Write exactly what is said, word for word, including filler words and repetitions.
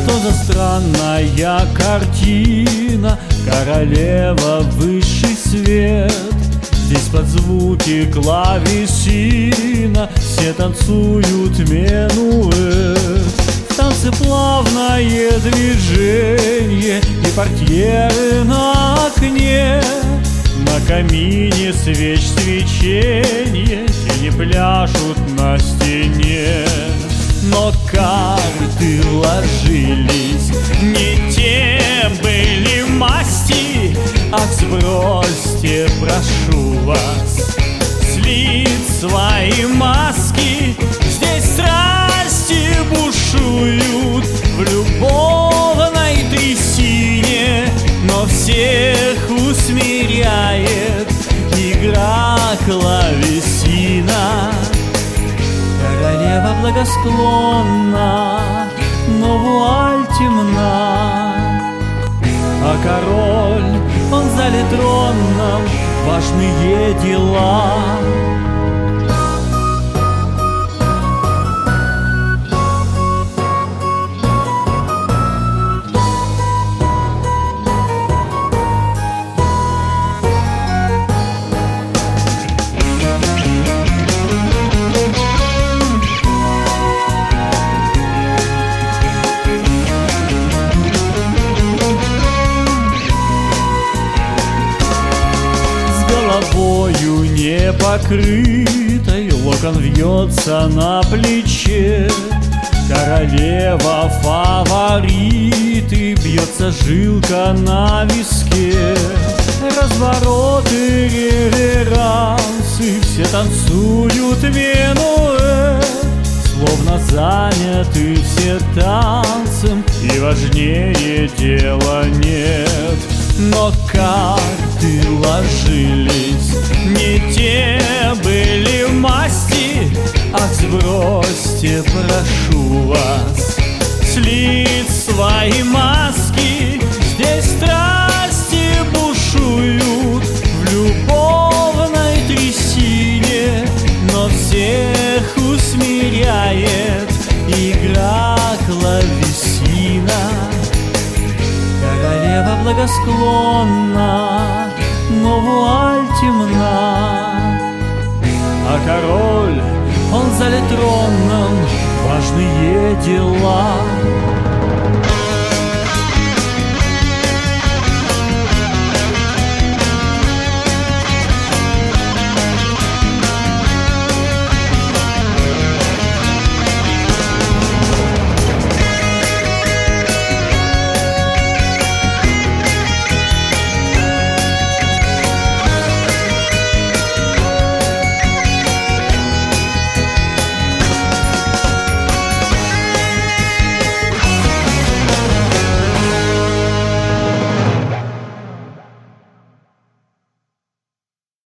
Что за странная картина, королева высший свет. Здесь под звуки клавесина все танцуют минуэт. В танце плавное движение и портьеры на окне. На камине свеч свеченье, тени пляшут на стене. Но карты ложились, не те были масти. Ах, сбросьте, прошу вас, с лиц свои маски. Здесь страсти бушуют в любовной трясине, но всех усмиряет игра клавесина. Королева благосклонна, но вуаль темна, а король, он залит троном, важные дела. Головою не покрытой локон вьется на плече. Королева фавориты, бьется жилка на виске. Развороты, реверансы, все танцуют минуэт. Словно заняты все танцем, и важнее дела нет. Но карты ложились, не те были масти. Ах, сбросьте, прошу вас, с лиц свои маски. Здесь страсти бушуют в любовной трясине, но всех усмиряет игра клавесина. Королева благосклонна, но вуаль темна, а король, он залит троном, важные дела.